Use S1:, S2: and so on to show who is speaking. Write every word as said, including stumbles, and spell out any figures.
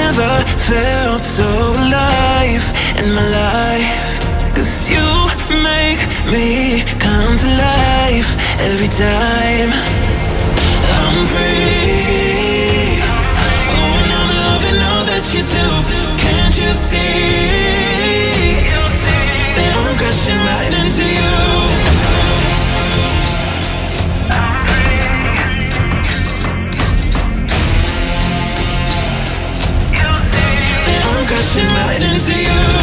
S1: never felt so alive in my life. Cause you make me come to life every time I'm free. Oh, and I'm loving all that you do. Can't you see that I'm crashing right into you? That I'm crashing right into you.